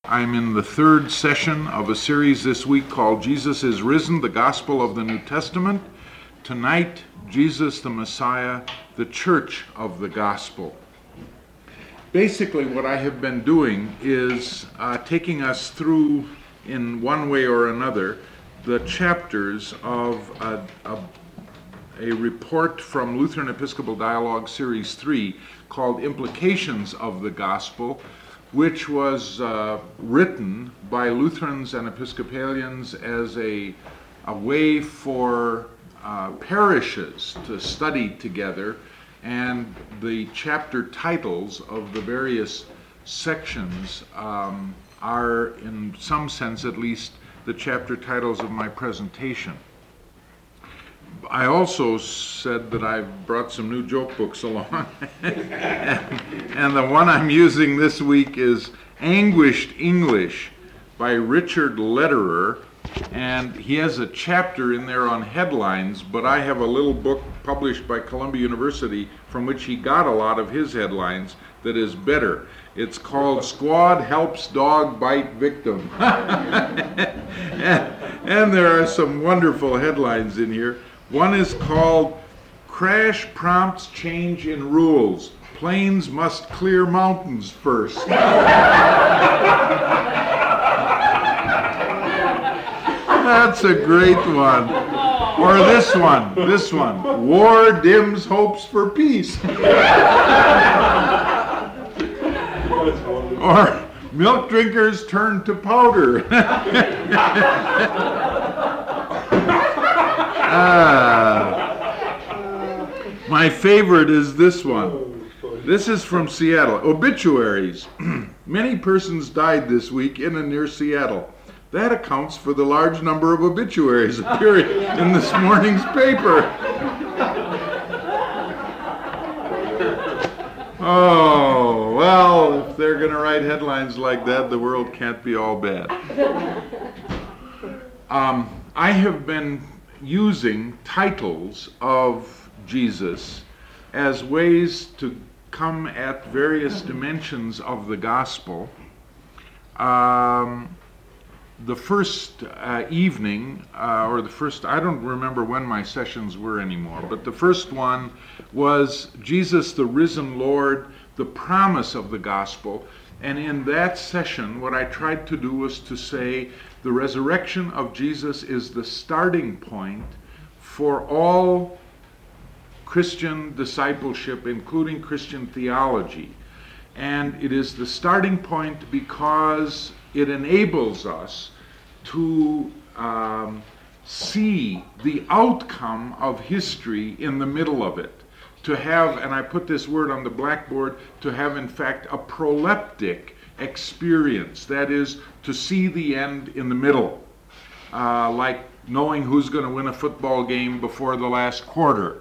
I'm in the third session of a series this week called Jesus is Risen, the Gospel of the New Testament. Tonight, Jesus the Messiah, the Church of the Gospel. Basically, what I have been doing is taking us through, in one way or another, the chapters of a report from Lutheran Episcopal Dialogue Series 3 called Implications of the Gospel, which was written by Lutherans and Episcopalians as a way for parishes to study together, and the chapter titles of the various sections are, in some sense at least, the chapter titles of my presentation. I also said that I've brought some new joke books along, and the one I'm using this week is Anguished English by Richard Lederer, and he has a chapter in there on headlines, but I have a little book published by Columbia University from which he got a lot of his headlines that is better. It's called Squad Helps Dog Bite Victim. and there are some wonderful headlines in here. One is called Crash Prompts Change in Rules. Planes must clear mountains first. That's a great one. Or this one. War dims hopes for peace. Or milk drinkers turn to powder. My favorite is this one. This is from Seattle. Obituaries. Many persons died this week in and near Seattle. That accounts for the large number of obituaries appearing in this morning's paper. Oh, well, if they're going to write headlines like that, the world can't be all bad. I have been using titles of Jesus as ways to come at various dimensions of the gospel. The first evening, I don't remember when my sessions were anymore, but the first one was Jesus the Risen Lord, the promise of the gospel. And in that session, what I tried to do was to say the resurrection of Jesus is the starting point for all Christian discipleship, including Christian theology. And it is the starting point because it enables us to see the outcome of history in the middle of it. To have, and I put this word on the blackboard, to have in fact a proleptic experience. That is, to see the end in the middle. Like knowing who's going to win a football game before the last quarter.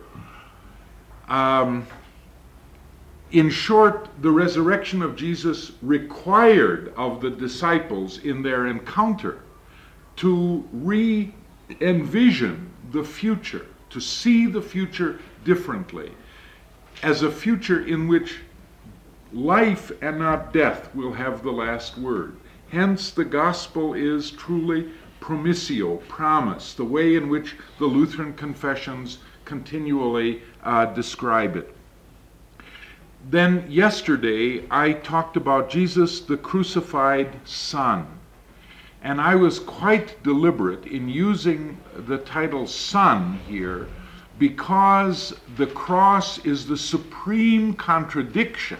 In short, the resurrection of Jesus required of the disciples in their encounter to re-envision the future, to see the future differently, as a future in which life and not death will have the last word. Hence, the gospel is truly promissio, promise, the way in which the Lutheran confessions continually describe it. Then yesterday I talked about Jesus, the crucified Son. And I was quite deliberate in using the title Son here because the cross is the supreme contradiction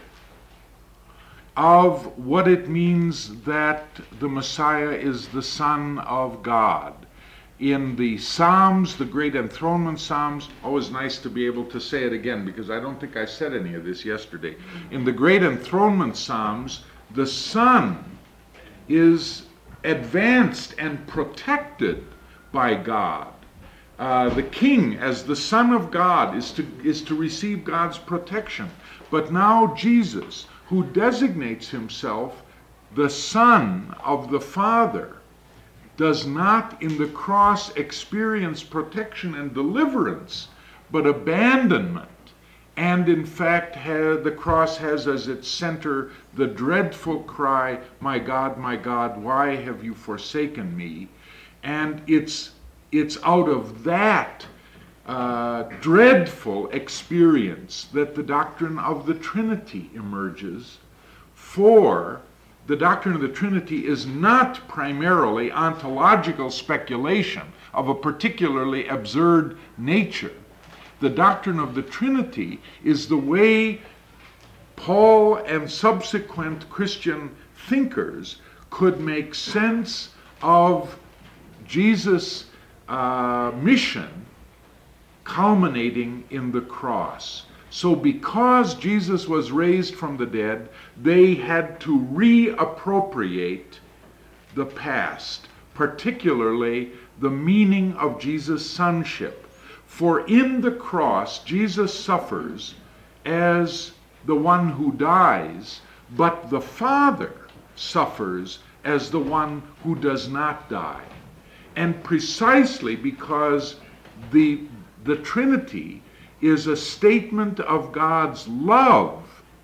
of what it means that the Messiah is the Son of God. In the Psalms, the Great Enthronement Psalms, always nice to be able to say it again because I don't think I said any of this yesterday. In the Great Enthronement Psalms, the Son is advanced and protected by God. The King, as the Son of God, is to receive God's protection. But now Jesus, who designates himself the Son of the Father, does not in the cross experience protection and deliverance, but abandonment And in fact, the cross has as its center the dreadful cry, my God, why have you forsaken me?" And it's out of that dreadful experience that the doctrine of the Trinity emerges. For the doctrine of the Trinity is not primarily ontological speculation of a particularly absurd nature. The doctrine of the Trinity is the way Paul and subsequent Christian thinkers could make sense of Jesus' mission culminating in the cross. So because Jesus was raised from the dead, they had to reappropriate the past, particularly the meaning of Jesus' sonship. For in the cross, Jesus suffers as the one who dies, but the Father suffers as the one who does not die. And precisely because the Trinity is a statement of God's love,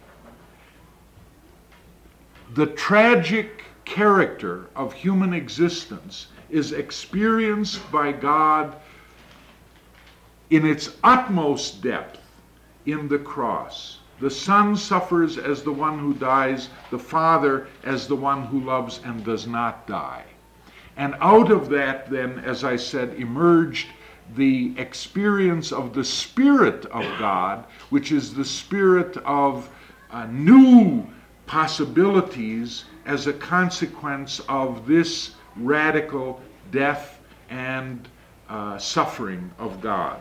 the tragic character of human existence is experienced by God in its utmost depth in the cross. The Son suffers as the one who dies, the Father as the one who loves and does not die. And out of that, then, as I said, emerged the experience of the Spirit of God, which is the spirit of new possibilities as a consequence of this radical death and suffering of God.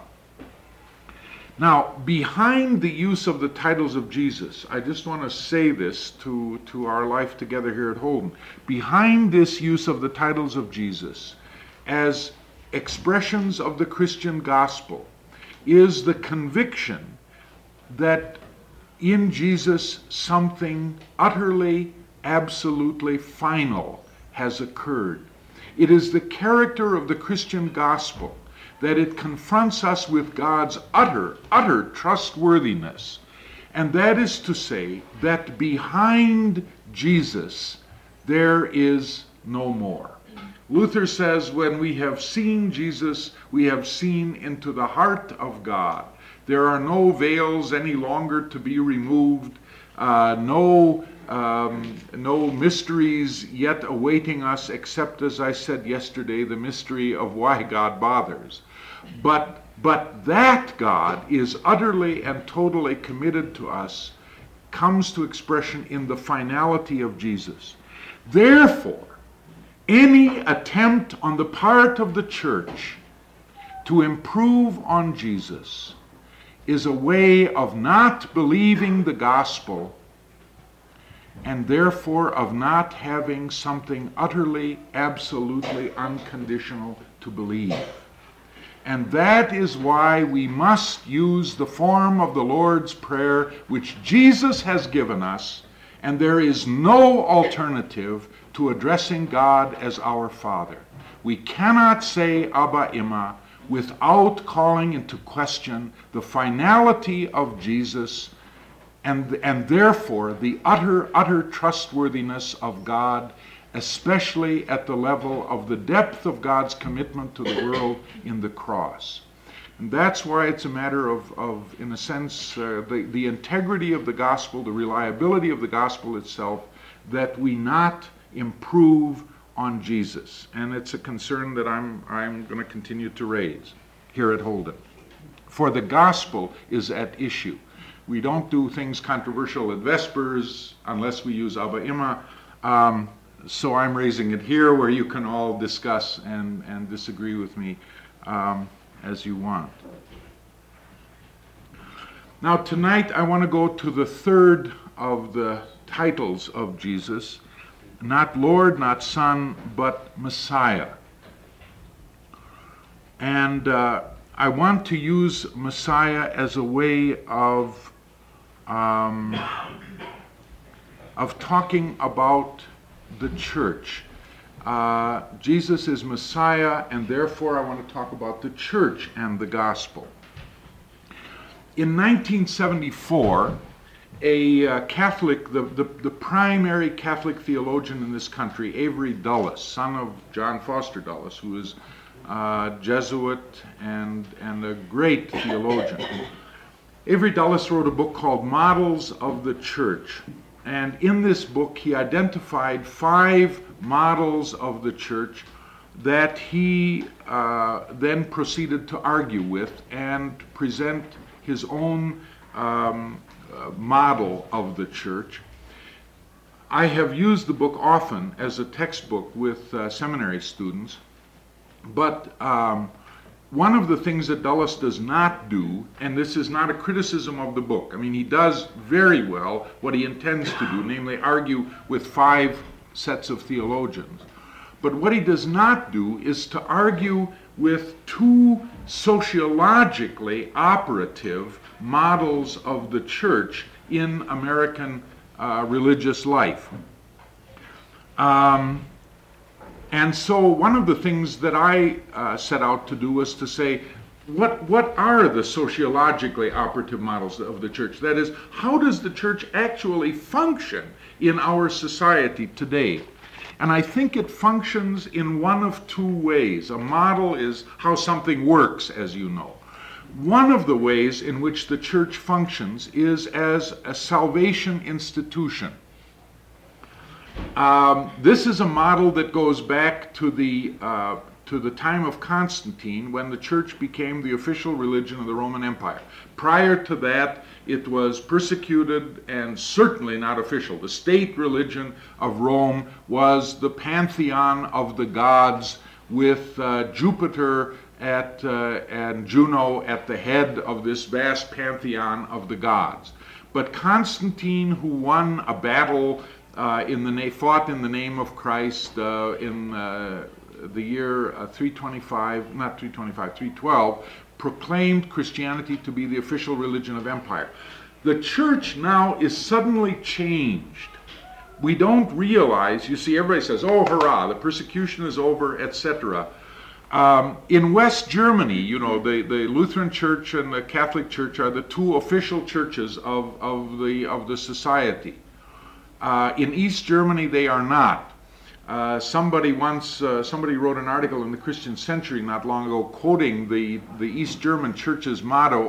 Now, behind the use of the titles of Jesus, I just want to say this to our life together here at Holden. Behind this use of the titles of Jesus as expressions of the Christian gospel is the conviction that in Jesus something utterly, absolutely final has occurred. It is the character of the Christian gospel that it confronts us with God's utter trustworthiness. And that is to say that behind Jesus there is no more. Luther says, when we have seen Jesus, we have seen into the heart of God. There are no veils any longer to be removed, no mysteries yet awaiting us, except, as I said yesterday, the mystery of why God bothers. But that God is utterly and totally committed to us comes to expression in the finality of Jesus. Therefore, any attempt on the part of the church to improve on Jesus is a way of not believing the gospel and therefore of not having something utterly, absolutely unconditional to believe. And that is why we must use the form of the Lord's Prayer, which Jesus has given us, and there is no alternative to addressing God as our Father. We cannot say Abba Imma without calling into question the finality of Jesus and therefore the utter trustworthiness of God, especially at the level of the depth of God's commitment to the world in the cross. And that's why it's a matter of in a sense, the integrity of the gospel, the reliability of the gospel itself, that we not improve on Jesus. And it's a concern that I'm going to continue to raise here at Holden. For the gospel is at issue. We don't do things controversial at Vespers unless we use Abba Imma. So I'm raising it here where you can all discuss and disagree with me as you want. Now tonight I want to go to the third of the titles of Jesus, not Lord, not Son, but Messiah. And I want to use Messiah as a way of talking about the church. Jesus is Messiah, and therefore I want to talk about the church and the gospel. In 1974, a Catholic, the primary Catholic theologian in this country, Avery Dulles, son of John Foster Dulles, who is a Jesuit and a great theologian. Avery Dulles wrote a book called Models of the Church. And in this book, he identified 5 models of the church that he then proceeded to argue with and present his own model of the church. I have used the book often as a textbook with seminary students, but one of the things that Dulles does not do, and this is not a criticism of the book, I mean, he does very well what he intends to do, namely argue with 5 sets of theologians. But what he does not do is to argue with 2 sociologically operative models of the church in American religious life. And so one of the things that I set out to do was to say, what are the sociologically operative models of the church? That is, how does the church actually function in our society today? And I think it functions in one of 2 ways. A model is how something works, as you know. One of the ways in which the church functions is as a salvation institution. This is a model that goes back to the time of Constantine, when the church became the official religion of the Roman Empire. Prior to that, it was persecuted and certainly not official. The state religion of Rome was the pantheon of the gods, with Jupiter and Juno at the head of this vast pantheon of the gods. But Constantine, who won a battle fought in the name of Christ in the year 312, proclaimed Christianity to be the official religion of empire. The church now is suddenly changed. We don't realize, you see, everybody says, oh, hurrah, the persecution is over, etc. In West Germany, you know, the Lutheran Church and the Catholic Church are the 2 official churches of the society. In East Germany, they are not. Somebody wrote an article in the Christian Century not long ago quoting the East German Church's motto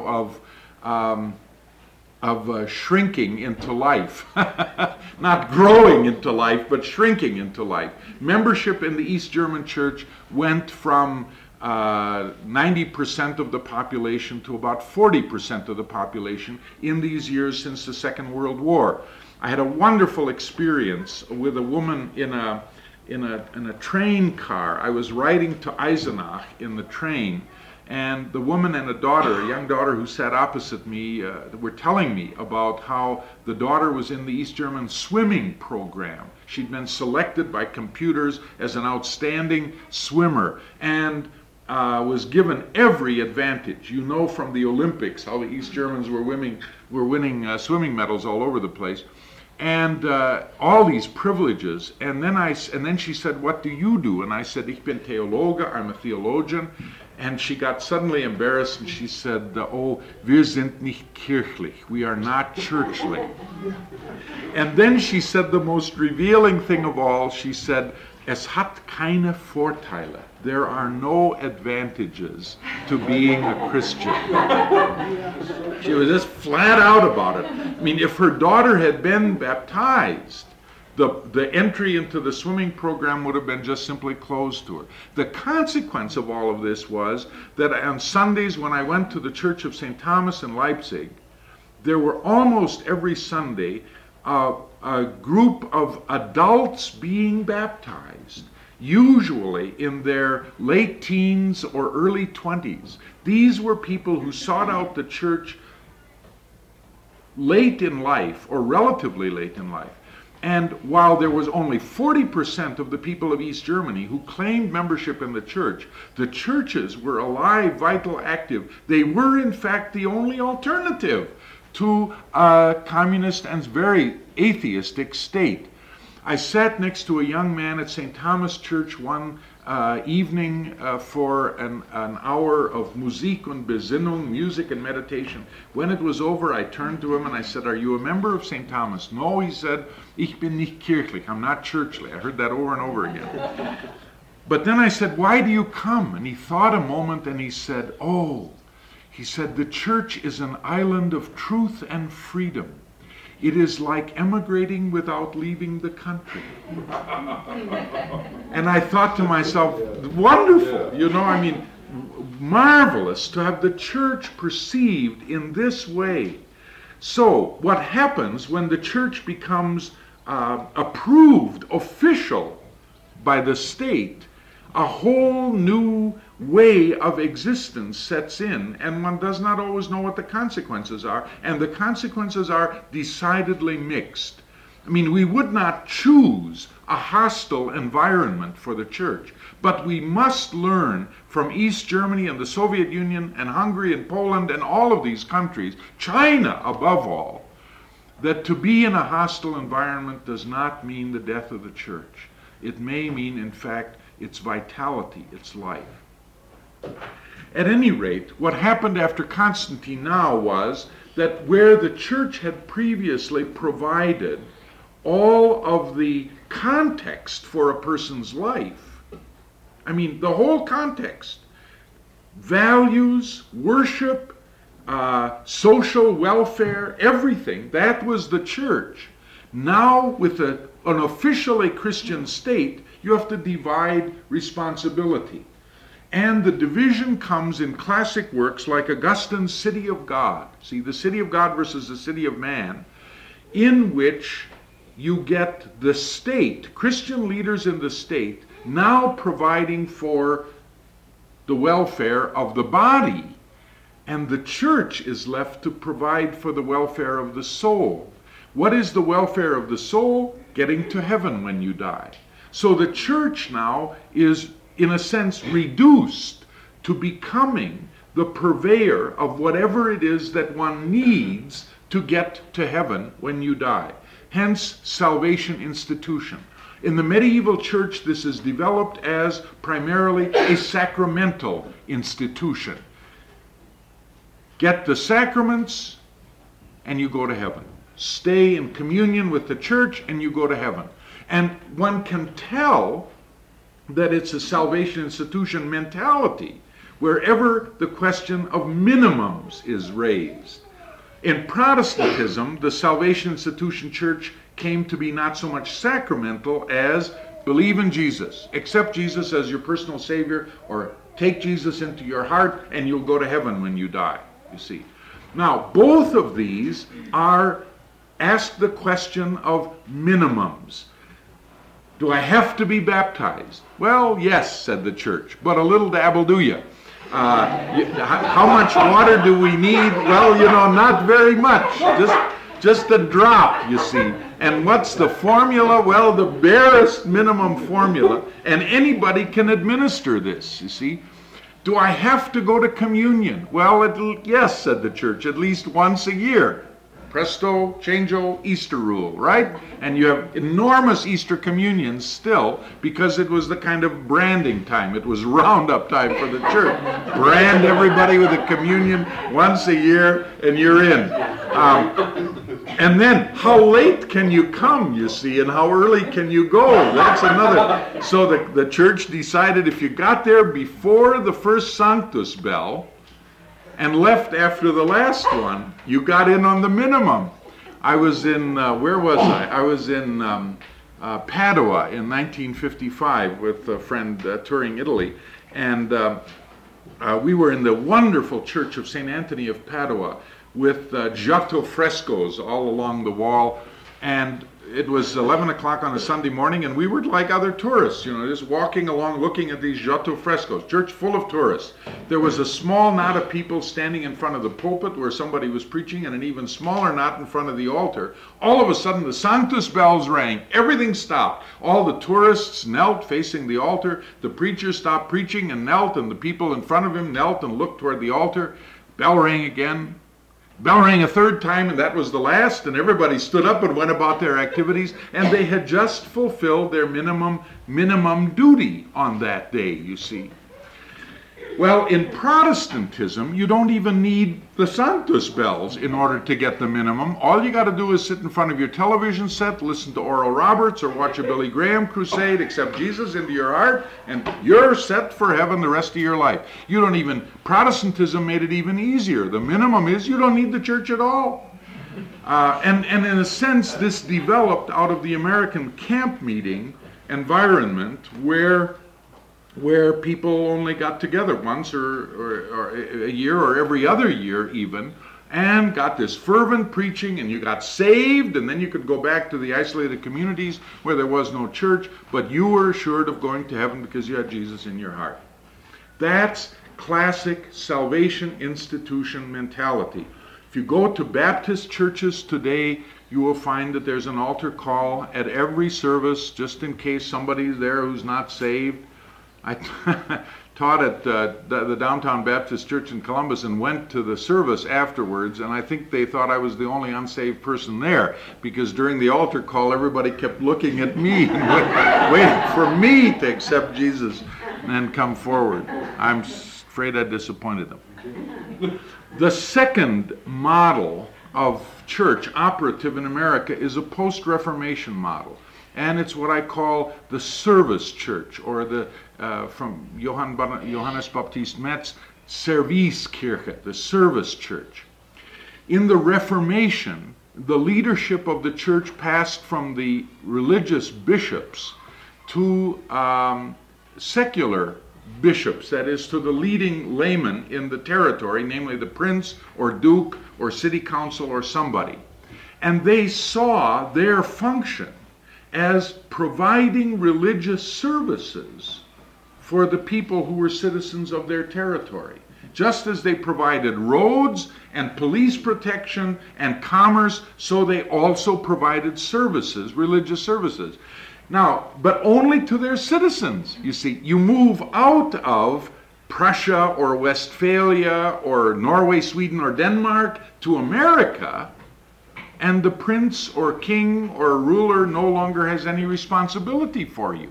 of shrinking into life. Not growing into life, but shrinking into life. Membership in the East German Church went from 90% of the population to about 40% of the population in these years since the Second World War. I had a wonderful experience with a woman in a train car. I was riding to Eisenach in the train, and the woman and a young daughter who sat opposite me, were telling me about how the daughter was in the East German swimming program. She'd been selected by computers as an outstanding swimmer and was given every advantage. You know from the Olympics how the East Germans were winning swimming medals all over the place. And all these privileges, and then she said, "What do you do?" And I said, "Ich bin Theologe, I'm a theologian." And she got suddenly embarrassed, and she said, "Oh, wir sind nicht kirchlich, we are not churchly." And then she said the most revealing thing of all. She said, "Es hat keine Vorteile." There are no advantages to being a Christian. She was just flat out about it. I mean, if her daughter had been baptized, the entry into the swimming program would have been just simply closed to her. The consequence of all of this was that on Sundays when I went to the Church of St. Thomas in Leipzig, there were almost every Sunday a group of adults being baptized, usually in their late teens or early 20s. These were people who sought out the church late in life, or relatively late in life. And while there was only 40% of the people of East Germany who claimed membership in the churches were alive, vital, active. They were, in fact, the only alternative to a communist and very atheistic state. I sat next to a young man at St. Thomas Church one evening for an hour of Musik und Besinnung, music and meditation. When it was over, I turned to him and I said, "Are you a member of St. Thomas?" "No," he said, "Ich bin nicht kirchlich." I'm not churchly. I heard that over and over again. But then I said, "Why do you come?" And he thought a moment and he said, "Oh," he said, "the church is an island of truth and freedom. It is like emigrating without leaving the country." And I thought to myself, wonderful, marvelous to have the church perceived in this way. So, what happens when the church becomes approved, official by the state? A whole new way of existence sets in, and one does not always know what the consequences are, and the consequences are decidedly mixed. We would not choose a hostile environment for the church, but we must learn from East Germany and the Soviet Union and Hungary and Poland and all of these countries, China above all, that to be in a hostile environment does not mean the death of the church. It may mean, in fact, its vitality, its life. At any rate, what happened after Constantine now was that where the church had previously provided all of the context for a person's life, the whole context, values, worship, social welfare, everything, that was the church. Now, with an officially Christian state, you have to divide responsibility. And the division comes in classic works like Augustine's City of God. See, the City of God versus the City of Man, in which you get the state, Christian leaders in the state, now providing for the welfare of the body. And the church is left to provide for the welfare of the soul. What is the welfare of the soul? Getting to heaven when you die. So the church now is, in a sense, reduced to becoming the purveyor of whatever it is that one needs to get to heaven when you die. Hence, salvation institution. In the medieval church, this is developed as primarily a sacramental institution. Get the sacraments, and you go to heaven. Stay in communion with the church, and you go to heaven. And one can tell that it's a salvation institution mentality wherever the question of minimums is raised. In Protestantism, the salvation institution church came to be not so much sacramental as believe in Jesus, accept Jesus as your personal Savior, or take Jesus into your heart and you'll go to heaven when you die, you see. Now, both of these ask the question of minimums. Do I have to be baptized? Well, yes, said the church, but a little dabble do you. How much water do we need? Well, not very much. Just a drop, you see. And what's the formula? Well, the barest minimum formula, and anybody can administer this, you see. Do I have to go to communion? Well, yes, said the church, at least once a year. Presto, changeo, Easter rule, right? And you have enormous Easter communions still because it was the kind of branding time. It was roundup time for the church. Brand everybody with a communion once a year and you're in. And then how late can you come, you see, and how early can you go? That's another. So the church decided if you got there before the first Sanctus bell, and left after the last one, you got in on the minimum. I was in, where was I? I was in Padua in 1955 with a friend touring Italy. And we were in the wonderful church of St. Anthony of Padua with Giotto frescoes all along the wall. And it was 11 o'clock on a Sunday morning, and we were like other tourists, just walking along looking at these Giotto frescoes. Church full of tourists. There was a small knot of people standing in front of the pulpit where somebody was preaching, and an even smaller knot in front of the altar. All of a sudden, the Sanctus bells rang. Everything stopped. All the tourists knelt facing the altar. The preacher stopped preaching and knelt, and the people in front of him knelt and looked toward the altar. Bell rang again. Bell rang a third time, and that was the last, and everybody stood up and went about their activities, and they had just fulfilled their minimum duty on that day, you see. Well, in Protestantism, you don't even need the Sanctus bells in order to get the minimum. All you got to do is sit in front of your television set, listen to Oral Roberts, or watch a Billy Graham crusade, accept Jesus into your heart, and you're set for heaven the rest of your life. You don't even, Protestantism made it even easier. The minimum is you don't need the church at all. And in a sense, this developed out of the American camp meeting environment where people only got together once or a year or every other year even, and got this fervent preaching, and you got saved, and then you could go back to the isolated communities where there was no church, but you were assured of going to heaven because you had Jesus in your heart. That's classic salvation institution mentality. If you go to Baptist churches today, you will find that there's an altar call at every service, just in case somebody's there who's not saved. I taught at the Downtown Baptist Church in Columbus and went to the service afterwards, and I think they thought I was the only unsaved person there, because during the altar call everybody kept looking at me and waiting for me to accept Jesus and come forward. I'm afraid I disappointed them. The second model of church operative in America is a post-Reformation model. And it's what I call the service church, or the from Johannes Baptist Metz, Serviskirche, the service church. In the Reformation, the leadership of the church passed from the religious bishops to secular bishops, that is, to the leading layman in the territory, namely the prince or duke or city council or somebody. And they saw their function as providing religious services for the people who were citizens of their territory. Just as they provided roads and police protection and commerce, so they also provided services, religious services. Now, but only to their citizens. You see, you move out of Prussia or Westphalia or Norway, Sweden, or Denmark to America, and the prince or king or ruler no longer has any responsibility for you.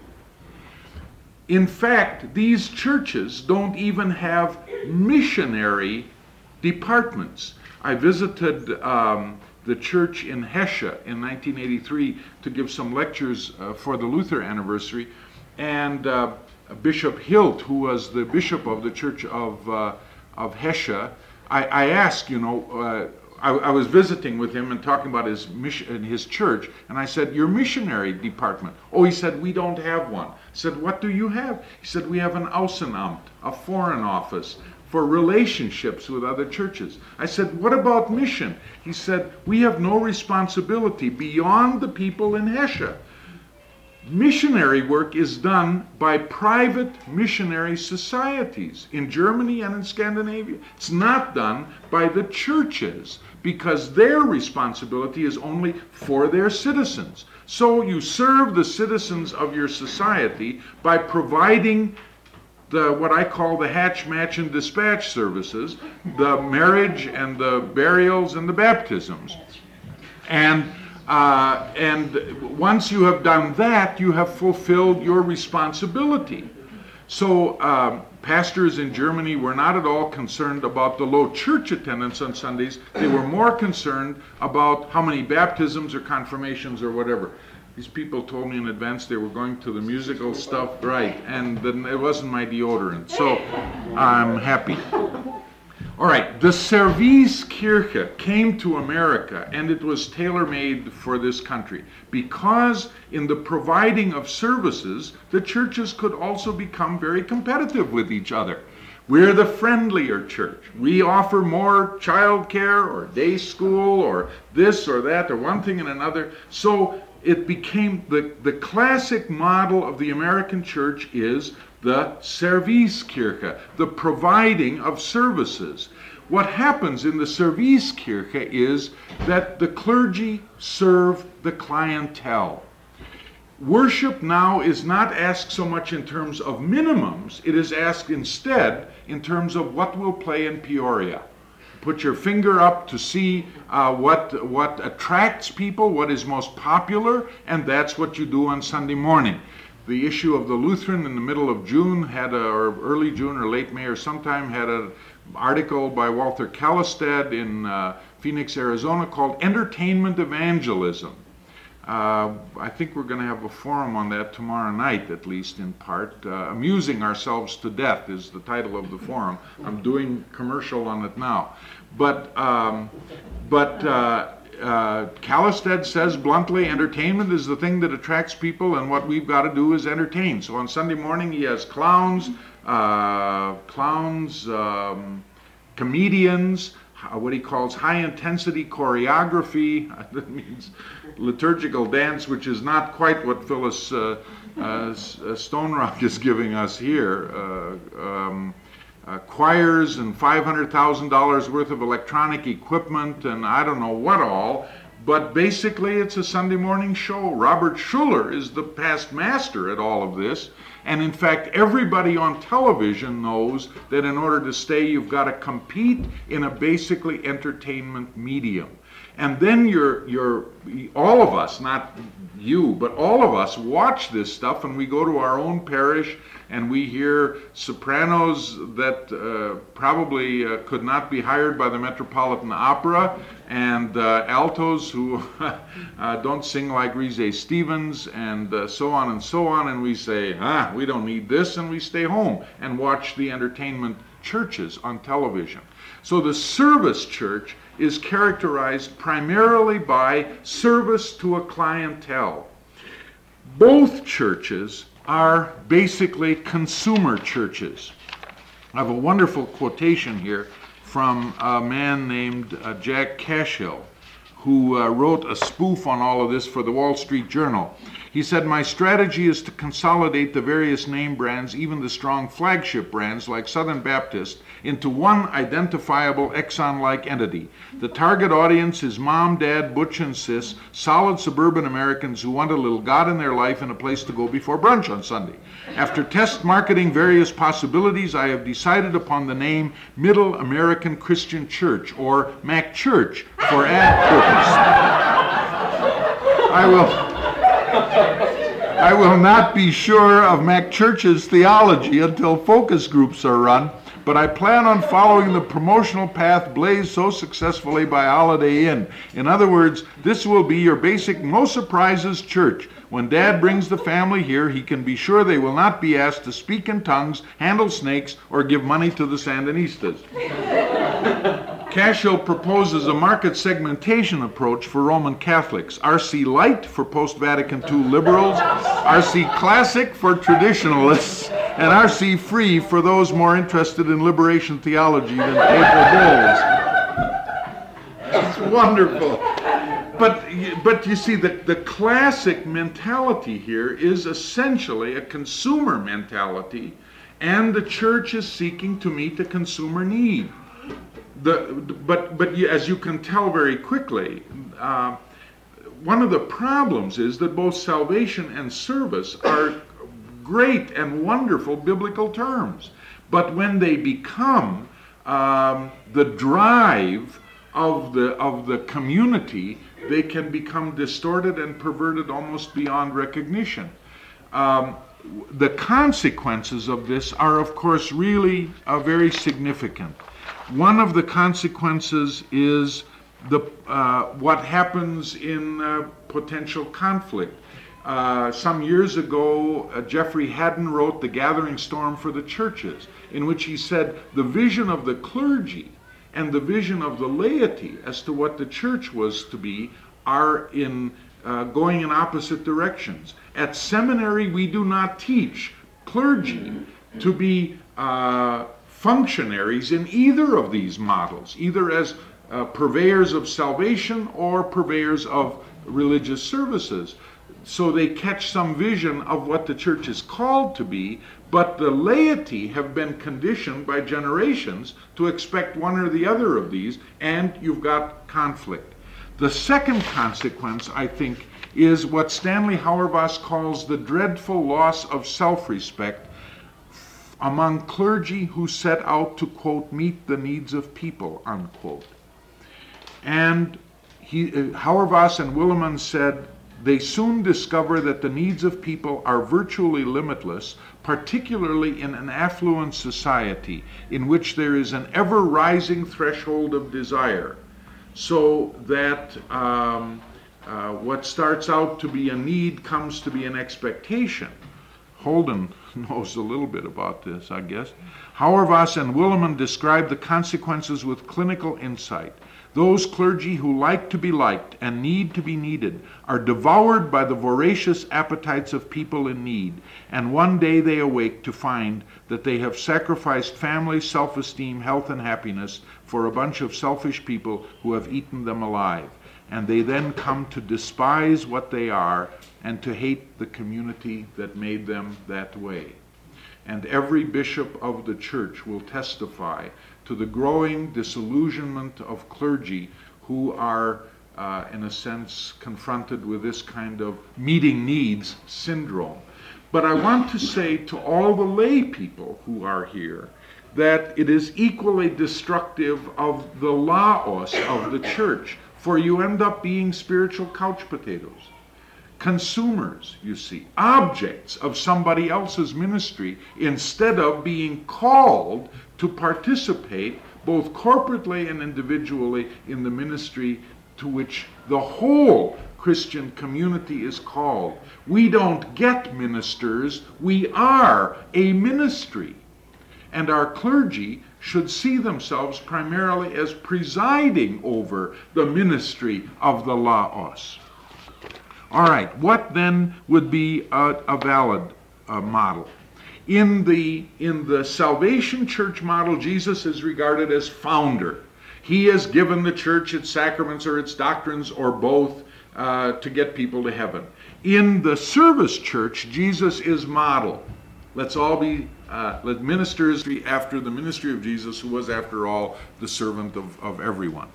In fact, these churches don't even have missionary departments. I visited the church in Hesse in 1983 to give some lectures for the Luther anniversary, and Bishop Hilt, who was the bishop of the church of Hesse, I asked, I was visiting with him and talking about his mission, his church, and I said, "Your missionary department?" "Oh," he said, "we don't have one." I said, "What do you have?" He said, "We have an Außenamt, a foreign office for relationships with other churches." I said, "What about mission?" He said, "We have no responsibility beyond the people in Hesse. Missionary work is done by private missionary societies in Germany and in Scandinavia. It's not done by the churches, because their responsibility is only for their citizens. So you serve the citizens of your society by providing what I call the hatch, match, and dispatch services, the marriage and the burials and the baptisms. And once you have done that, you have fulfilled your responsibility. So pastors in Germany were not at all concerned about the low church attendance on Sundays. They were more concerned about how many baptisms or confirmations or whatever. These people told me in advance they were going to the musical stuff, right, and then it wasn't my deodorant, so I'm happy. All right, the Serviskirche came to America, and it was tailor-made for this country, because in the providing of services, the churches could also become very competitive with each other. We're the friendlier church. We offer more child care or day school or this or that or one thing and another. So it became the classic model of the American church is the Serviskirche, the providing of services. What happens in the Serviskirche is that the clergy serve the clientele. Worship now is not asked so much in terms of minimums, it is asked instead in terms of what we'll play in Peoria. put your finger up to see what attracts people, what is most popular, and that's what you do on Sunday morning. The issue of the Lutheran in the middle of June or early June or late May or sometime, had an article by Walter Kallestad in Phoenix, Arizona, called Entertainment Evangelism. I think we're going to have a forum on that tomorrow night, at least in part. Amusing Ourselves to Death is the title of the forum. I'm doing commercial on it now. But Kallestad says bluntly, entertainment is the thing that attracts people, and what we've got to do is entertain. So on Sunday morning he has clowns, comedians, what he calls high-intensity choreography. That means liturgical dance, which is not quite what Phyllis Stone Rock is giving us here. Choirs and $500,000 worth of electronic equipment and I don't know what all. But basically it's a Sunday morning show. Robert Schuller is the past master at all of this. And in fact, everybody on television knows that in order to stay, you've got to compete in a basically entertainment medium. And then all of us, not you, but all of us watch this stuff, and we go to our own parish and we hear sopranos that probably could not be hired by the Metropolitan Opera, and altos who don't sing like Reese Stevens, and so on and so on, and we say, we don't need this, and we stay home and watch the entertainment churches on television. So the service church is characterized primarily by service to a clientele. Both churches are basically consumer churches. I have a wonderful quotation here from a man named Jack Cashill, who wrote a spoof on all of this for the Wall Street Journal. He said, "My strategy is to consolidate the various name brands, even the strong flagship brands like Southern Baptist, into one identifiable Exxon-like entity. The target audience is mom, dad, butch and sis, solid suburban Americans who want a little God in their life and a place to go before brunch on Sunday. After test marketing various possibilities, I have decided upon the name Middle American Christian Church, or Mac Church, for ad purpose. I will not be sure of Mac Church's theology until focus groups are run, but I plan on following the promotional path blazed so successfully by Holiday Inn. In other words, this will be your basic no surprises church. When Dad brings the family here, he can be sure they will not be asked to speak in tongues, handle snakes, or give money to the Sandinistas." Cashill proposes a market segmentation approach for Roman Catholics: RC Light for post-Vatican II liberals, RC Classic for traditionalists, and RC Free for those more interested in liberation theology than papal bulls. It's wonderful. But you see, the classic mentality here is essentially a consumer mentality, and the church is seeking to meet a consumer need. But as you can tell very quickly, one of the problems is that both salvation and service are great and wonderful biblical terms. But when they become the drive of the community, they can become distorted and perverted almost beyond recognition. The consequences of this are, of course, really very significant. One of the consequences is what happens in potential conflict. Some years ago, Jeffrey Haddon wrote The Gathering Storm for the Churches, in which he said the vision of the clergy and the vision of the laity as to what the church was to be are going in opposite directions. At seminary, we do not teach clergy to be functionaries in either of these models, either as purveyors of salvation or purveyors of religious services. So they catch some vision of what the church is called to be, but the laity have been conditioned by generations to expect one or the other of these, and you've got conflict. The second consequence, I think, is what Stanley Hauerwas calls the dreadful loss of self-respect among clergy who set out to, quote, meet the needs of people, unquote. And Hauerwas and Willimon said, they soon discover that the needs of people are virtually limitless, particularly in an affluent society in which there is an ever-rising threshold of desire, so that what starts out to be a need comes to be an expectation. Holden knows a little bit about this, I guess. Hauerwas and Willimon describe the consequences with clinical insight. Those clergy who like to be liked and need to be needed are devoured by the voracious appetites of people in need, and one day they awake to find that they have sacrificed family, self-esteem, health, and happiness for a bunch of selfish people who have eaten them alive. And they then come to despise what they are and to hate the community that made them that way. And every bishop of the church will testify to the growing disillusionment of clergy who are, in a sense, confronted with this kind of meeting needs syndrome. But I want to say to all the lay people who are here that it is equally destructive of the laos of the church, for you end up being spiritual couch potatoes. Consumers, you see, objects of somebody else's ministry, instead of being called to participate both corporately and individually in the ministry to which the whole Christian community is called. We don't get ministers, we are a ministry. And our clergy should see themselves primarily as presiding over the ministry of the laos. All right, what then would be a valid model? In the Salvation Church model, Jesus is regarded as founder. He has given the church its sacraments or its doctrines or both to get people to heaven. In the Service Church, Jesus is model. Let's all be let ministers after the ministry of Jesus, who was, after all, the servant of everyone.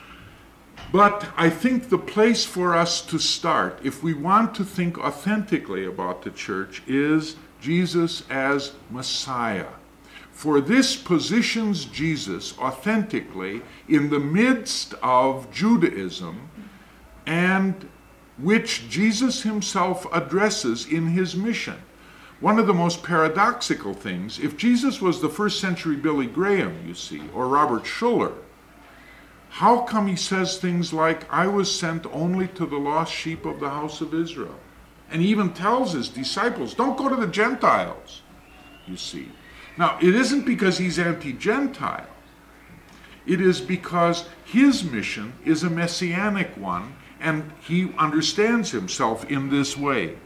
But I think the place for us to start, if we want to think authentically about the church, is Jesus as Messiah. For this positions Jesus authentically in the midst of Judaism, and which Jesus himself addresses in his mission. One of the most paradoxical things, if Jesus was the first century Billy Graham, you see, or Robert Schuller, how come he says things like, I was sent only to the lost sheep of the house of Israel? And he even tells his disciples, don't go to the Gentiles, you see. Now, it isn't because he's anti-Gentile. It is because his mission is a messianic one, and he understands himself in this way.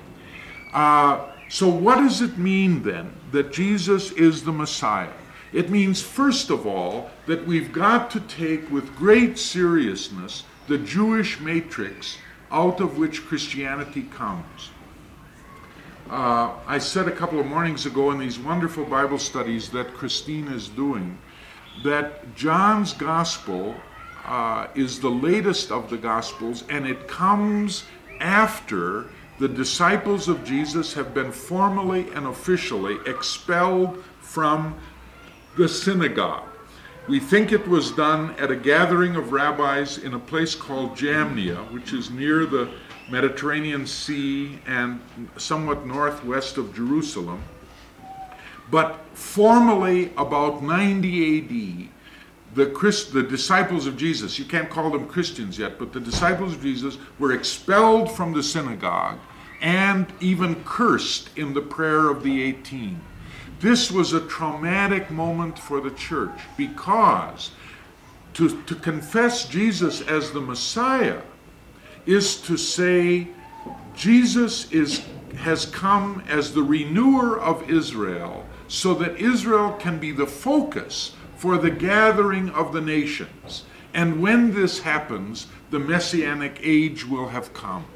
So what does it mean then that Jesus is the Messiah? It means, first of all, that we've got to take with great seriousness the Jewish matrix out of which Christianity comes. I said a couple of mornings ago in these wonderful Bible studies that Christine is doing that John's Gospel is the latest of the Gospels, and it comes after the disciples of Jesus have been formally and officially expelled from the synagogue. We think it was done at a gathering of rabbis in a place called Jamnia, which is near the Mediterranean Sea and somewhat northwest of Jerusalem. But formally, about 90 AD, the disciples of Jesus, you can't call them Christians yet, but the disciples of Jesus were expelled from the synagogue and even cursed in the prayer of the 18. This was a traumatic moment for the church, because to confess Jesus as the Messiah is to say Jesus has come as the renewer of Israel, so that Israel can be the focus for the gathering of the nations. And when this happens, the Messianic age will have come.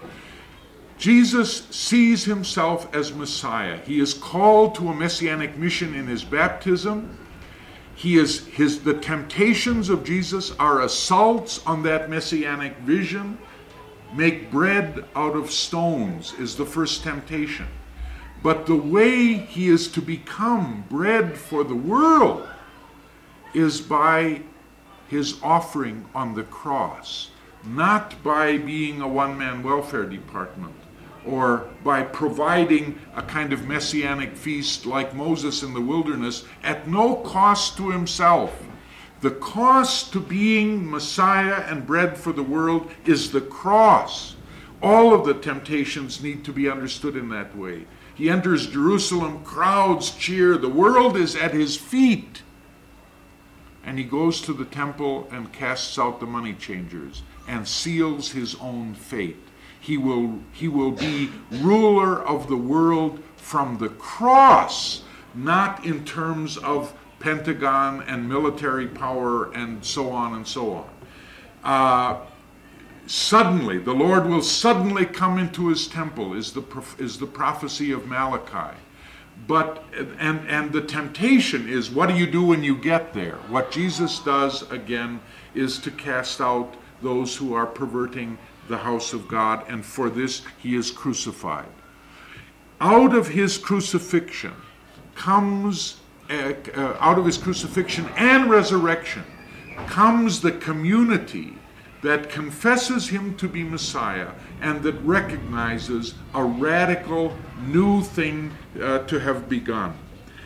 Jesus sees himself as Messiah. He is called to a messianic mission in his baptism. The temptations of Jesus are assaults on that messianic vision. Make bread out of stones is the first temptation. But the way he is to become bread for the world is by his offering on the cross, not by being a one-man welfare department or by providing a kind of messianic feast like Moses in the wilderness at no cost to himself. The cost to being Messiah and bread for the world is the cross. All of the temptations need to be understood in that way. He enters Jerusalem, crowds cheer, the world is at his feet. And he goes to the temple and casts out the money changers and seals his own fate. He will be ruler of the world from the cross, not in terms of Pentagon and military power and so on and so on. Suddenly, the Lord will suddenly come into his temple, is the prophecy of Malachi. But and the temptation is, what do you do when you get there? What Jesus does, again, is to cast out those who are perverting the house of God, and for this he is crucified. Out of his crucifixion comes, out of his crucifixion and resurrection, comes the community that confesses him to be Messiah and that recognizes a radical new thing to have begun.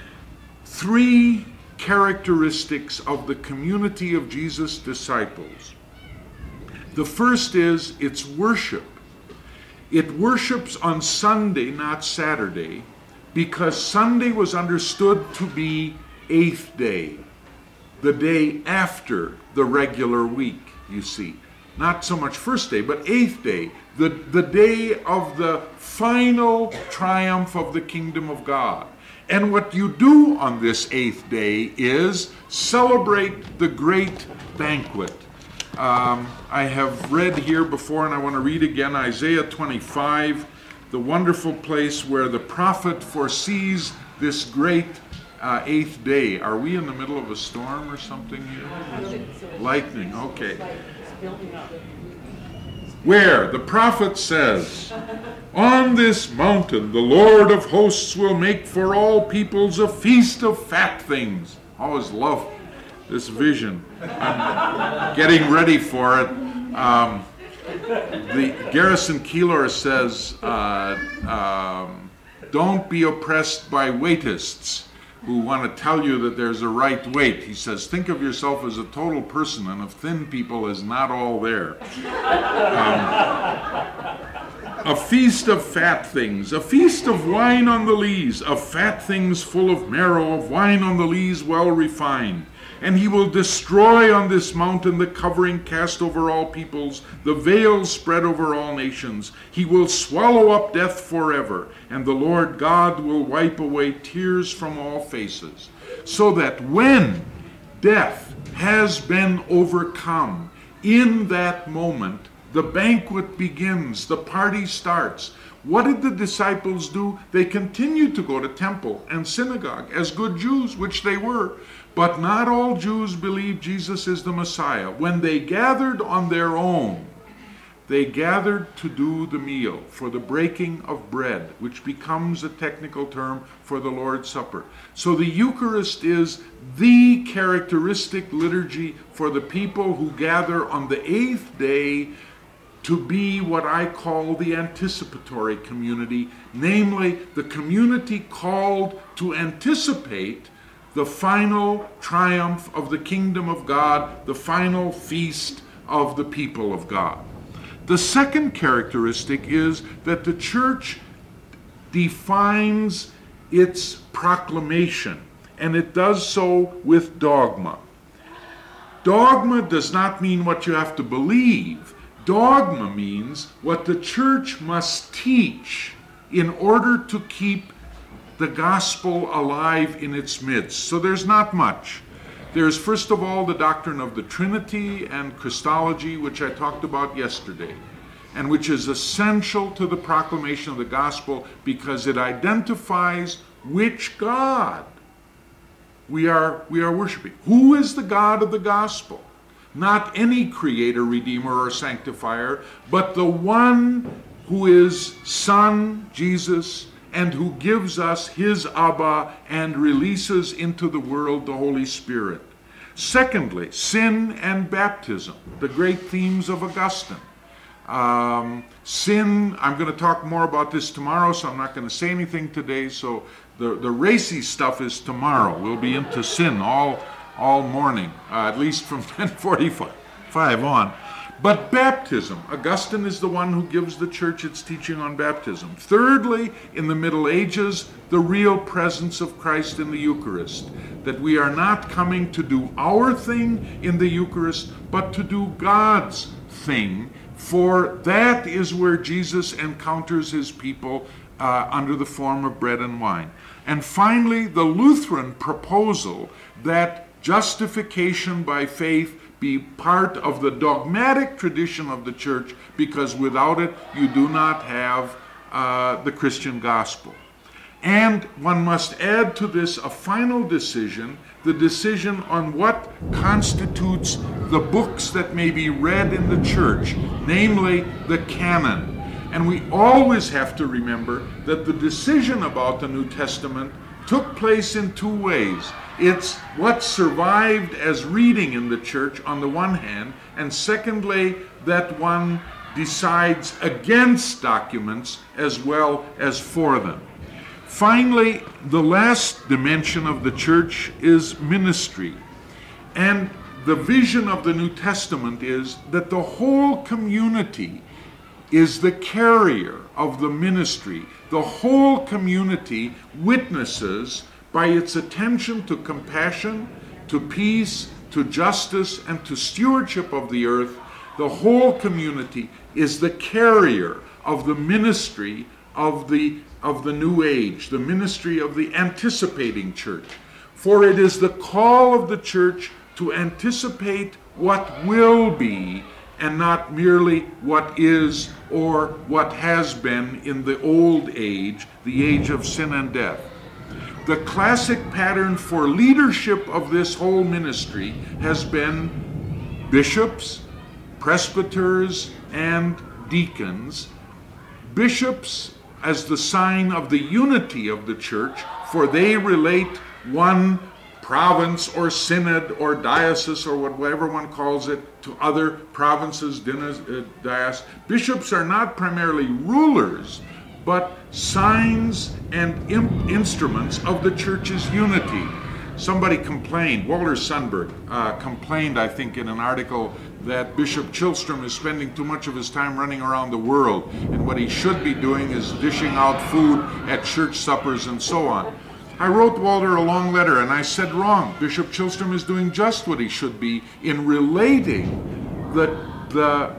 Three characteristics of the community of Jesus' disciples. The first is its worship. It worships on Sunday, not Saturday, because Sunday was understood to be eighth day, the day after the regular week, you see. Not so much first day, but eighth day, the day of the final triumph of the kingdom of God. And what you do on this eighth day is celebrate the great banquet. I have read here before, and I want to read again, Isaiah 25, the wonderful place where the prophet foresees this great eighth day. Are we in the middle of a storm or something here? Lightning, okay. Where the prophet says, "On this mountain the Lord of hosts will make for all peoples a feast of fat things." Always love this vision. I'm getting ready for it. The Garrison Keillor says, don't be oppressed by weightists who want to tell you that there's a right weight. He says, think of yourself as a total person, and of thin people is not all there. A feast of fat things, a feast of wine on the lees, of fat things full of marrow, of wine on the lees well refined. And he will destroy on this mountain the covering cast over all peoples, the veil spread over all nations. He will swallow up death forever, and the Lord God will wipe away tears from all faces. So that when death has been overcome, in that moment, the banquet begins, the party starts. What did the disciples do? They continued to go to temple and synagogue as good Jews, which they were. But not all Jews believed Jesus is the Messiah. When they gathered on their own, they gathered to do the meal, for the breaking of bread, which becomes a technical term for the Lord's Supper. So the Eucharist is the characteristic liturgy for the people who gather on the eighth day to be what I call the anticipatory community, namely the community called to anticipate the final triumph of the kingdom of God, the final feast of the people of God. The second characteristic is that the church defines its proclamation, and it does so with dogma. Dogma does not mean what you have to believe. Dogma means what the church must teach in order to keep the gospel alive in its midst. So there's not much. There's first of all the doctrine of the Trinity and Christology, which I talked about yesterday, and which is essential to the proclamation of the gospel because it identifies which God we are worshiping. Who is the God of the gospel? Not any creator, redeemer, or sanctifier, but the one who is Son, Jesus, and who gives us his Abba and releases into the world the Holy Spirit. Secondly, sin and baptism, the great themes of Augustine. Sin, I'm going to talk more about this tomorrow, so I'm not going to say anything today. So the racy stuff is tomorrow. We'll be into sin all morning, at least from 10:45 on. But baptism, Augustine is the one who gives the church its teaching on baptism. Thirdly, in the Middle Ages, the real presence of Christ in the Eucharist. That we are not coming to do our thing in the Eucharist, but to do God's thing, for that is where Jesus encounters his people under the form of bread and wine. And finally, the Lutheran proposal that justification by faith be part of the dogmatic tradition of the church, because without it you do not have the Christian gospel. And one must add to this a final decision, the decision on what constitutes the books that may be read in the church, namely the canon. And we always have to remember that the decision about the New Testament took place in two ways. It's what survived as reading in the church on the one hand, and secondly, that one decides against documents as well as for them. Finally, the last dimension of the church is ministry. And the vision of the New Testament is that the whole community is the carrier of the ministry. The whole community witnesses by its attention to compassion, to peace, to justice, and to stewardship of the earth. The whole community is the carrier of the ministry of the new age, the ministry of the anticipating church. For it is the call of the church to anticipate what will be, and not merely what is or what has been in the old age, the age of sin and death. The classic pattern for leadership of this whole ministry has been bishops, presbyters, and deacons. Bishops as the sign of the unity of the church, for they relate one province or synod or diocese or whatever one calls it to other provinces, dioceses. Bishops are not primarily rulers, but signs and instruments of the church's unity. Somebody complained, Walter Sundberg complained, I think, in an article that Bishop Chilstrom is spending too much of his time running around the world, and what he should be doing is dishing out food at church suppers and so on. I wrote Walter a long letter, and I said wrong. Bishop Chilstrom is doing just what he should be in relating the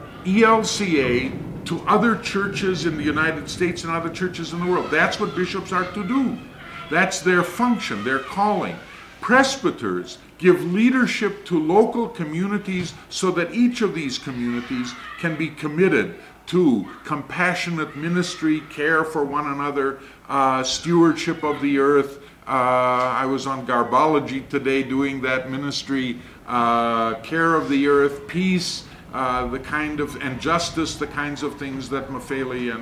ELCA to other churches in the United States and other churches in the world. That's what bishops are to do. That's their function, their calling. Presbyters give leadership to local communities so that each of these communities can be committed to compassionate ministry, care for one another, stewardship of the earth. I was on Garbology today doing that ministry, care of the earth, peace, and justice, the kinds of things that Mafeli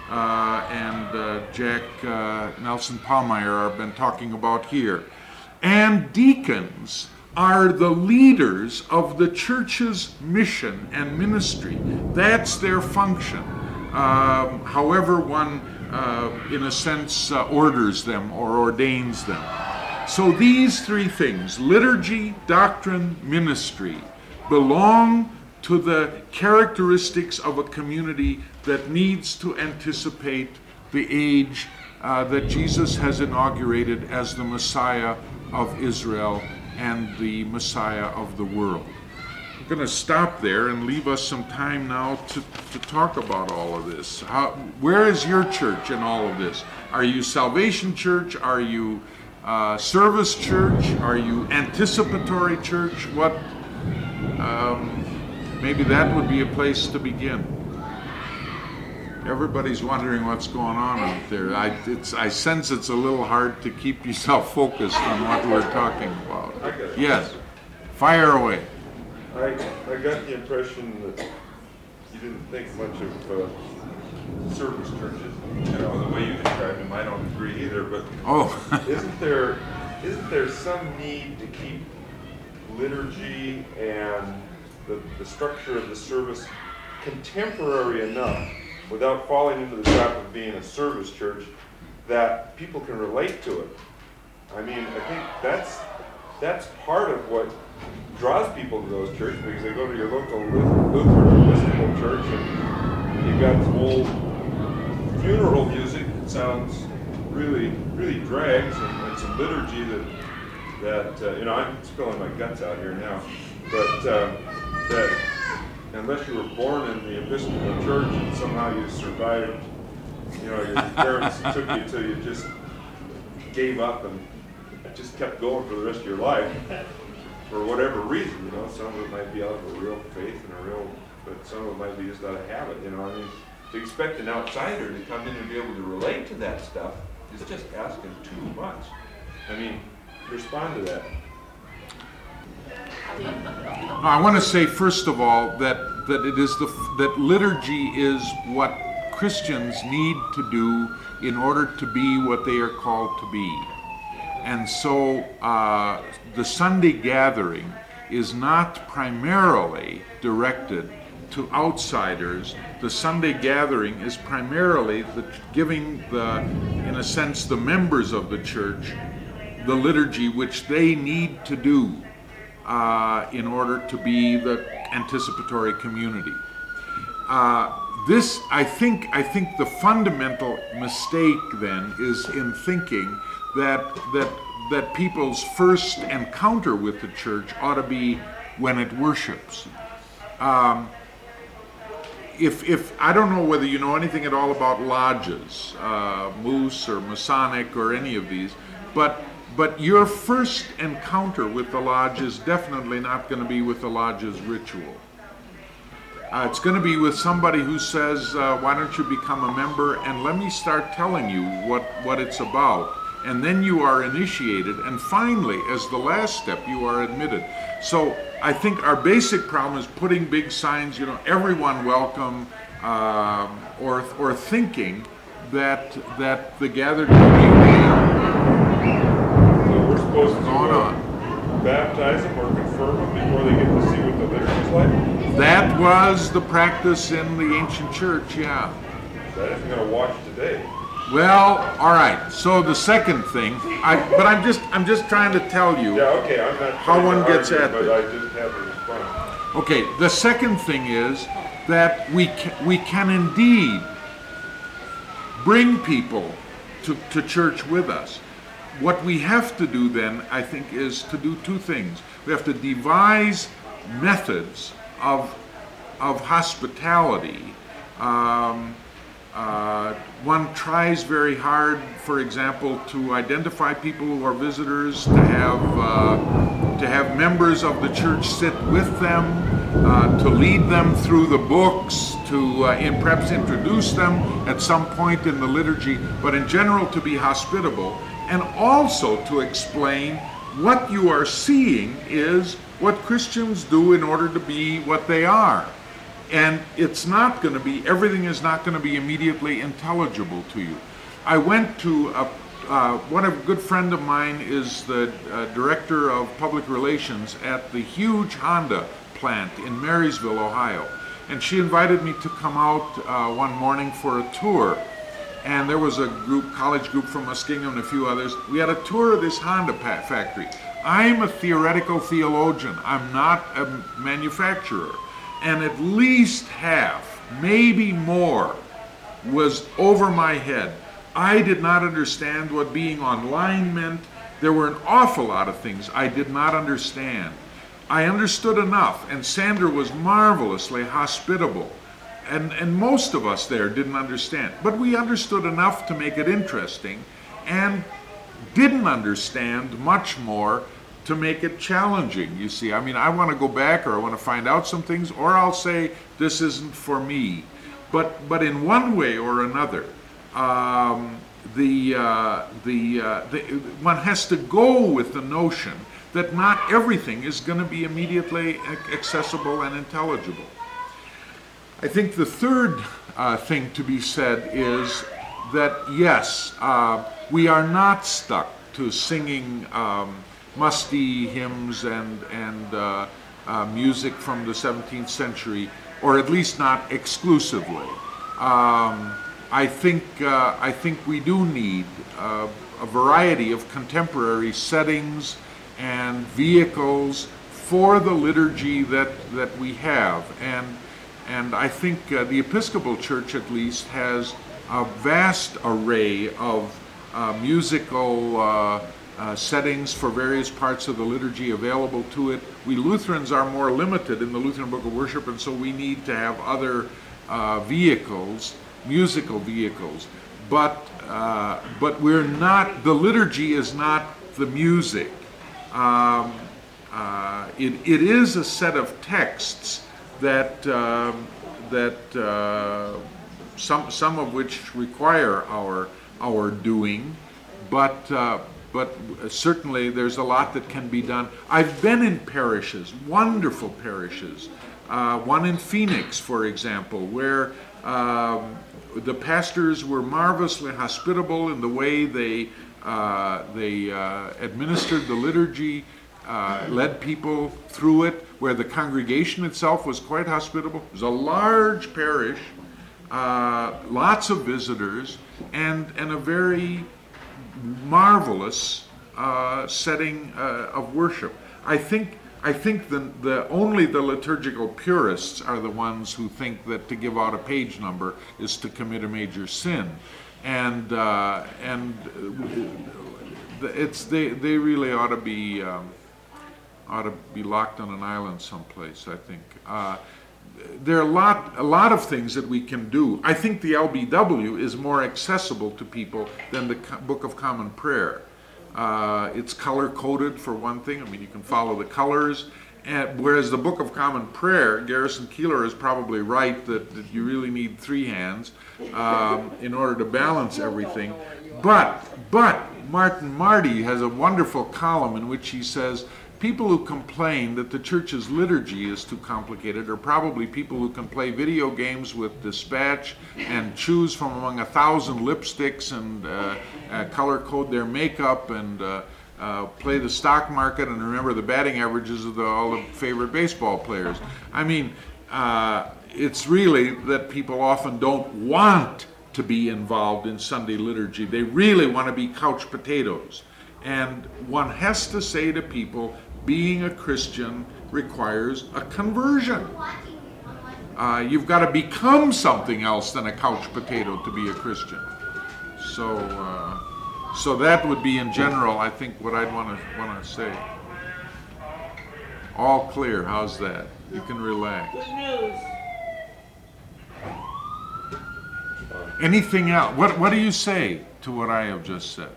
and Jack Nelson Pallmeyer have been talking about here. And deacons are the leaders of the church's mission and ministry. That's their function, however one, in a sense, orders them or ordains them. So these three things, liturgy, doctrine, ministry, belong to the characteristics of a community that needs to anticipate the age that Jesus has inaugurated as the Messiah of Israel and the Messiah of the world. I'm going to stop there and leave us some time now to talk about all of this. Where is your church in all of this? Are you Salvation Church? Are you Service Church? Are you Anticipatory Church? Maybe that would be a place to begin. Everybody's wondering what's going on out there. I sense it's a little hard to keep yourself focused on what we're talking about. Yes, fire away. I got the impression that you didn't think much of service churches. You know, the way you describe them, I don't agree either. But isn't there some need to keep liturgy and the structure of the service contemporary enough, without falling into the trap of being a service church, that people can relate to it? I mean, I think that's part of what draws people to those churches, because they go to your local Lutheran or Episcopal church and you've got some old funeral music that sounds really, really drags, and some liturgy that you know, I'm spilling my guts out here now, but that unless you were born in the Episcopal church and somehow you survived, you know, your parents took you till you just gave up and just kept going for the rest of your life for whatever reason, you know. Some of it might be out of a real faith but some of it might be just out of habit, you know. I mean, to expect an outsider to come in and be able to relate to that stuff is just asking too much. I mean, respond to that. I want to say first of all that it is that liturgy is what Christians need to do in order to be what they are called to be. And so the Sunday gathering is not primarily directed to outsiders. The Sunday gathering is primarily giving in a sense, the members of the church the liturgy which they need to do in order to be the anticipatory community. I think the fundamental mistake then is in thinking that people's first encounter with the church ought to be when it worships. If I don't know whether you know anything at all about lodges, Moose or Masonic or any of these, but your first encounter with the lodge is definitely not going to be with the lodge's ritual. It's going to be with somebody who says, why don't you become a member and let me start telling you what it's about. And then you are initiated, and finally, as the last step, you are admitted. So I think our basic problem is putting big signs, you know, everyone welcome, or thinking that the gathered community. So we're supposed to baptize them or confirm them before they get to see what the liturgy is like? That was the practice in the ancient church, yeah. That isn't going to watch today. Well, all right. So the second thing, I'm just trying to tell you. Yeah, okay. I'm not how one gets at but it. I just have to respond. Okay. The second thing is that we can indeed bring people to church with us. What we have to do then, I think, is to do two things. We have to devise methods of hospitality. One tries very hard, for example, to identify people who are visitors, to have members of the church sit with them, to lead them through the books, to perhaps introduce them at some point in the liturgy, but in general to be hospitable, and also to explain what you are seeing is what Christians do in order to be what they are. And it's not going to be, everything is not going to be immediately intelligible to you. I went to one a good friend of mine is the director of public relations at the huge Honda plant in Marysville, Ohio. And she invited me to come out one morning for a tour. And there was a college group from Muskingum and a few others. We had a tour of this Honda factory. I'm a theoretical theologian. I'm not a manufacturer. And at least half, maybe more, was over my head. I did not understand what being online meant. There were an awful lot of things I did not understand. I understood enough, and Sandra was marvelously hospitable. And most of us there didn't understand. But we understood enough to make it interesting, and didn't understand much more to make it challenging, you see. I mean, I want to go back, or I want to find out some things, or I'll say, this isn't for me. But in one way or another, one has to go with the notion that not everything is going to be immediately accessible and intelligible. I think the third thing to be said is that yes, we are not stuck to singing musty hymns and music from the 17th century, or at least not exclusively. I think we do need a variety of contemporary settings and vehicles for the liturgy that we have, and I think the Episcopal Church at least has a vast array of musical settings for various parts of the liturgy available to it. We Lutherans are more limited in the Lutheran Book of Worship, and so we need to have other vehicles, musical vehicles. But we're not, the liturgy is not the music. It is a set of texts that some of which require our doing, but certainly there's a lot that can be done. I've been in parishes, wonderful parishes, one in Phoenix, for example, where the pastors were marvelously hospitable in the way they administered the liturgy, led people through it, where the congregation itself was quite hospitable. It was a large parish, lots of visitors, and a very marvelous setting of worship. I think the only the liturgical purists are the ones who think that to give out a page number is to commit a major sin, and they really ought to be locked on an island someplace. I think there are a lot of things that we can do. I think the LBW is more accessible to people than the Book of Common Prayer. It's color-coded for one thing. I mean, you can follow the colors. Whereas the Book of Common Prayer, Garrison Keillor is probably right that you really need three hands in order to balance everything. But Martin Marty has a wonderful column in which he says, people who complain that the church's liturgy is too complicated are probably people who can play video games with dispatch and choose from among 1,000 lipsticks and color code their makeup and play the stock market and remember the batting averages of all the favorite baseball players. I mean, it's really that people often don't want to be involved in Sunday liturgy. They really want to be couch potatoes. And one has to say to people, being a Christian requires a conversion. You've got to become something else than a couch potato to be a Christian. So that would be, in general, I think, what I'd want to say. All clear. How's that? You can relax. Good news. Anything else? What do you say to what I have just said?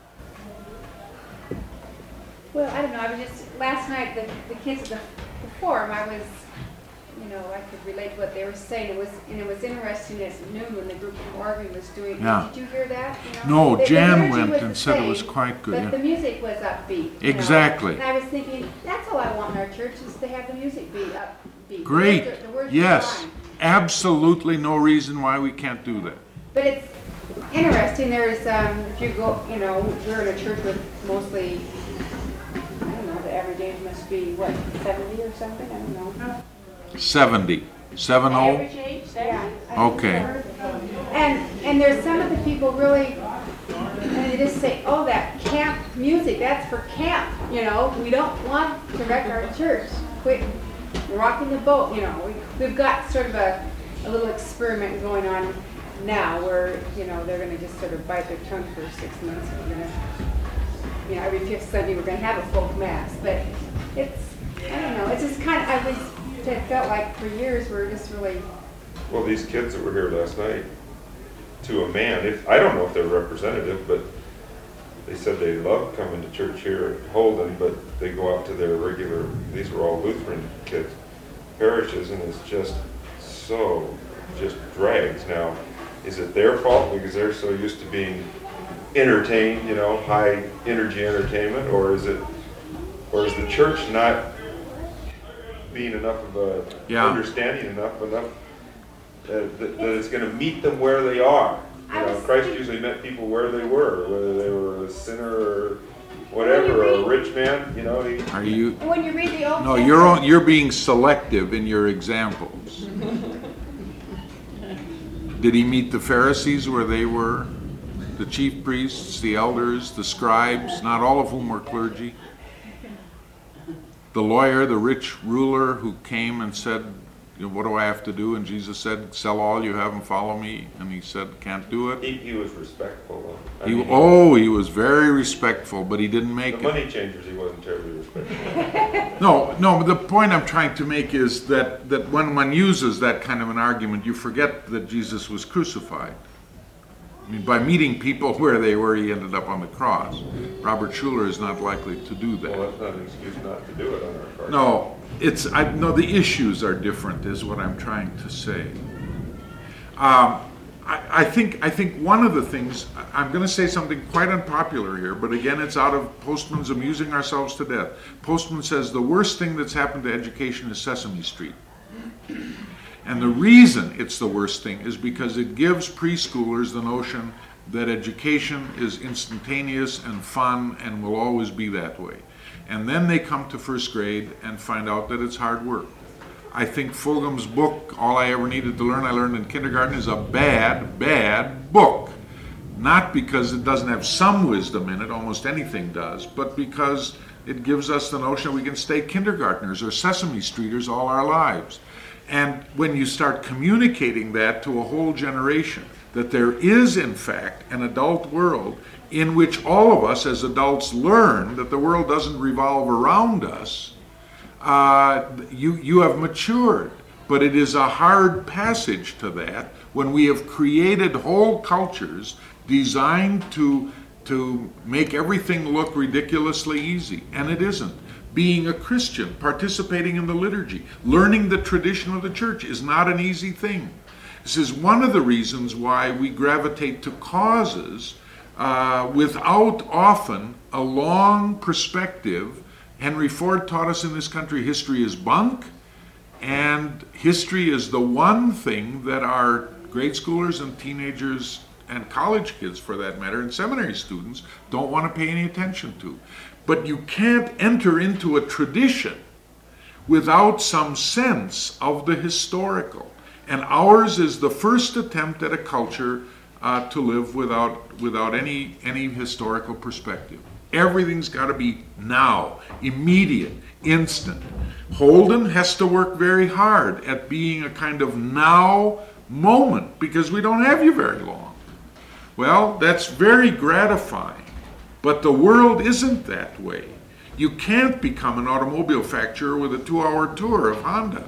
Well, I don't know. I was just last night. The kids at the forum. I was, I could relate to what they were saying. It was interesting at noon when the group from Oregon was doing. Yeah. Did you hear that? No, Jan liturgy went was and the said it same, was quite good. But Yeah. the music was upbeat. Exactly. And I was thinking, that's all I want in our church is to have the music be upbeat. Great. The words are Yes. fine. Absolutely no reason why we can't do that. But it's interesting. There's if you go, we're in a church with mostly. I don't know. The average age must be what, 70 or something. I don't know. 70. 70? Average age, 70? Yeah. Okay. And there's some of the people really, and they just say, oh, that camp music, that's for camp, We don't want to wreck our church. Quit rocking the boat, We've got sort of a little experiment going on now where, they're going to just sort of bite their tongue for 6 months. We're going to, every fifth Sunday we're going to have a folk mass. But it's, I don't know, it's just kind of, it felt like for years we're just really... Well, these kids that were here last night, to a man, I don't know if they're representative, but they said they love coming to church here at Holden, but they go out to their regular, these were all Lutheran kids, parishes, and it's just drags. Now, is it their fault because they're so used to being entertained, high energy entertainment, or is the church not being enough of a understanding enough that it's going to meet them where they are. I was Christ thinking- usually met people where they were, whether they were a sinner or whatever, or a rich man. Are you? And when you read the Old No, Testament, you're being selective in your examples. Did he meet the Pharisees where they were? The chief priests, the elders, the scribes, not all of whom were clergy? The lawyer, the rich ruler who came and said, what do I have to do? And Jesus said, sell all you have and follow me. And he said, can't do it. He was respectful. He was very respectful, but he didn't make The it. money changers, he wasn't terribly respectful. No, but the point I'm trying to make is that when one uses that kind of an argument, you forget that Jesus was crucified. I mean, by meeting people where they were, he ended up on the cross. Robert Schuller is not likely to do that. Well, that's not an excuse not to do it on our part. No, the issues are different, is what I'm trying to say. I think one of the things, I'm going to say something quite unpopular here, but again, it's out of Postman's Amusing Ourselves to Death. Postman says the worst thing that's happened to education is Sesame Street. And the reason it's the worst thing is because it gives preschoolers the notion that education is instantaneous and fun and will always be that way. And then they come to first grade and find out that it's hard work. I think Fulgham's book, All I Ever Needed to Learn, I Learned in Kindergarten, is a bad book. Not because it doesn't have some wisdom in it, almost anything does, but because it gives us the notion we can stay kindergartners or Sesame Streeters all our lives. And when you start communicating that to a whole generation, that there is in fact an adult world in which all of us as adults learn that the world doesn't revolve around us, you have matured. But it is a hard passage to that when we have created whole cultures designed to make everything look ridiculously easy, and it isn't. Being a Christian, participating in the liturgy, learning the tradition of the church is not an easy thing. This is one of the reasons why we gravitate to causes without often a long perspective. Henry Ford taught us in this country history is bunk, and history is the one thing that our grade schoolers and teenagers and college kids, for that matter, and seminary students don't want to pay any attention to. But you can't enter into a tradition without some sense of the historical. And ours is the first attempt at a culture to live without any historical perspective. Everything's got to be now, immediate, instant. Holden has to work very hard at being a kind of now moment because we don't have you very long. Well, that's very gratifying. But the world isn't that way. You can't become an automobile factorer with a 2-hour tour of Honda.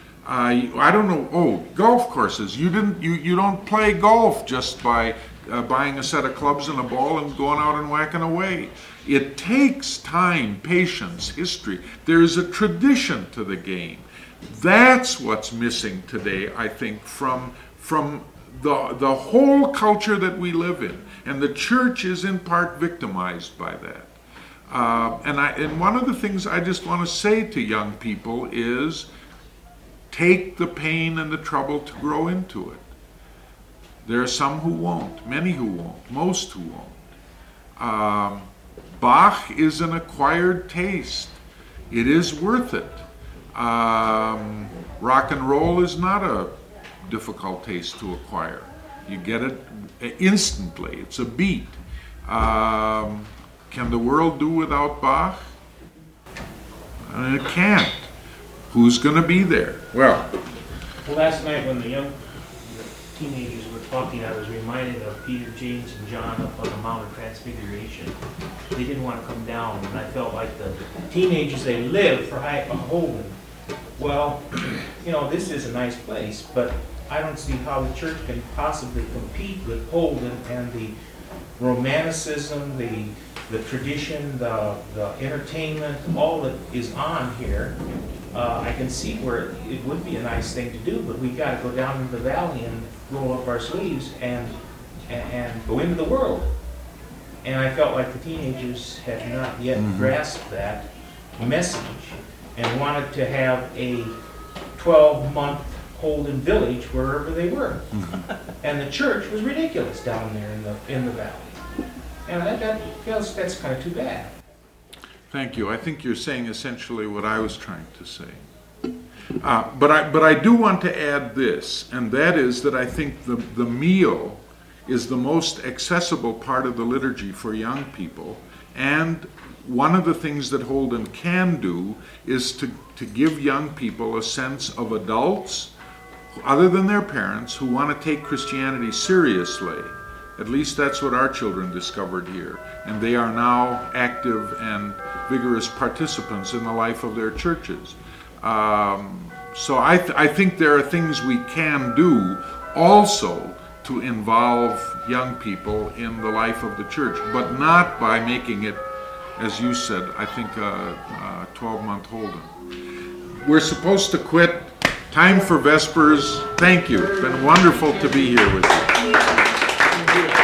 I don't know. Golf courses. You don't play golf just by buying a set of clubs and a ball and going out and whacking away. It takes time, patience, history. There is a tradition to the game. That's what's missing today, I think, from the whole culture that we live in. And the church is in part victimized by that. And one of the things I just want to say to young people is take the pain and the trouble to grow into it. There are some who won't, many who won't, most who won't. Bach is an acquired taste. It is worth it. Rock and roll is not a difficult taste to acquire. You get it instantly. It's a beat. Can the world do without Bach? It can't. Who's going to be there? Well, last night when the teenagers were talking, I was reminded of Peter, James, and John up on the Mount of Transfiguration. They didn't want to come down, and I felt like the teenagers, they lived for Holden. Well, this is a nice place, but I don't see how the church can possibly compete with Holden and the romanticism, the tradition, the entertainment, all that is on here. I can see where it would be a nice thing to do, but we got to go down into the valley and roll up our sleeves and go into the world. And I felt like the teenagers had not yet grasped that message and wanted to have a 12-month Holden Village, wherever they were. And the church was ridiculous down there in the valley. And that's kind of too bad. Thank you. I think you're saying essentially what I was trying to say. But I do want to add this, and that is that I think the meal is the most accessible part of the liturgy for young people. And one of the things that Holden can do is to give young people a sense of adults, other than their parents, who want to take Christianity seriously. At least that's what our children discovered here. And they are now active and vigorous participants in the life of their churches. So I think there are things we can do also to involve young people in the life of the church, but not by making it, as you said, I think a 12-month Holden. We're supposed to quit. Time for Vespers. Thank you. It's been wonderful to be here with you.